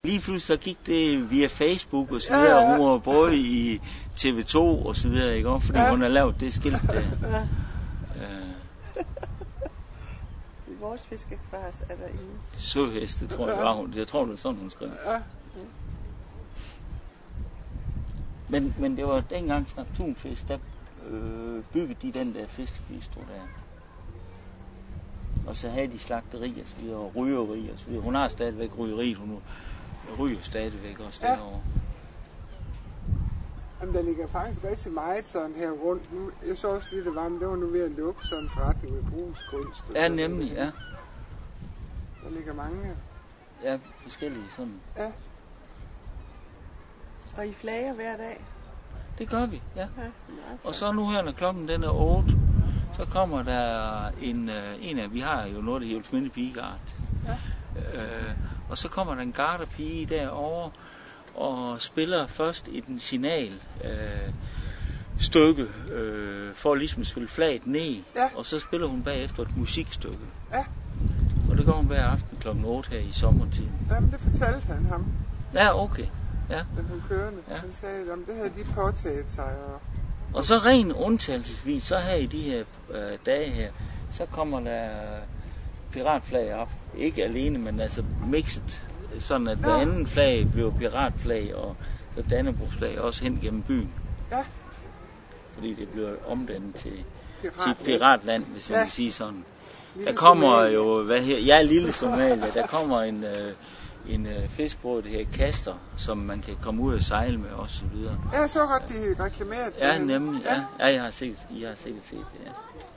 Lige pludselig så gik det via Facebook og så videre, og hun var både i TV2 og så videre, ikke? Fordi hun har lavet det skilt der. I vores fiskefars er der ingen. Søheste, tror jeg var hun. Jeg tror, det er sådan, hun skrev. Men det var dengang snart Tunfisk, der byggede de den der fiskebistro der. Og så havde de slagteri og så videre, og rygeri og så videre. Hun har stadigvæk rygeri, hun ryger stadigvæk også derovre. Jamen, der ligger faktisk rigtig meget sådan her rundt nu. Jeg så også lige, det var nu ved at lukke sådan en forretning med brugskunst. Ja, nemlig, ja. Der ligger mange. Ja, forskellige sådan. Ja. Og I flager hver dag? Det gør vi, ja. Og så nu her, når klokken den er 8, så kommer der en af, vi har jo noget, der hedder Ulfminde Pigegard. Ja. Og så kommer der en garderpige derovre, og spiller først i den signal stykke, for ligesom at spille flaget ned, og så spiller hun bagefter et musikstykke. Ja. Og det går hun hver aften klokken 8 her i sommertiden. Jamen, det fortalte han ham. Ja, okay. Ja. Da hun kørende. Ja. Han sagde, at det havde de påtaget sig. Og så ren undtagelsesvis, så her i de her dage her, så kommer der piratflag op. Ikke alene, men altså mixet. Sådan at hver anden flag bliver piratflag, og så Dannebrogsflag også hen gennem byen. Ja. Fordi det bliver omdannet til et piratland, hvis man kan sige sådan. Lille der kommer Somalia. jo, jeg er lille Somalia, der kommer en fiskebåd, det her Kaster, som man kan komme ud og sejle med og så videre. Ja, så godt de reklameret. Ja, nemlig. Ja, jeg har sikkert set det, ja.